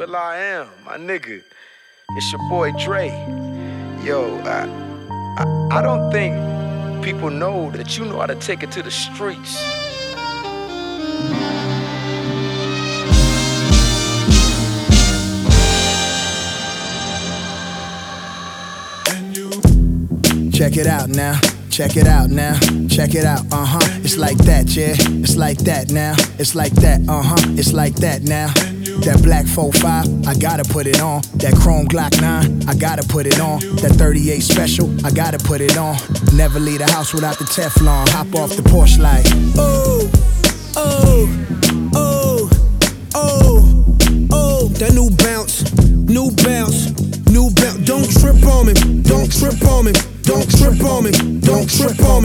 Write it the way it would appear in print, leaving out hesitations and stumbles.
will.i.am, my nigga. It's your boy Dre. Yo, I don't think people know that you know how to take it to the streets. Check it out now, check it out now, check it out, It's like that, yeah, it's like that now, it's like that, it's like that now. That black 4.5, I gotta put it on. That chrome Glock 9, I gotta put it on. That 38 special, I gotta put it on. Never leave the house without the Teflon. Hop off the porch like, oh, oh, oh, oh, oh. That new bounce, new bounce, new bounce. Don't trip on me, don't trip on me, don't trip on me, don't trip on me.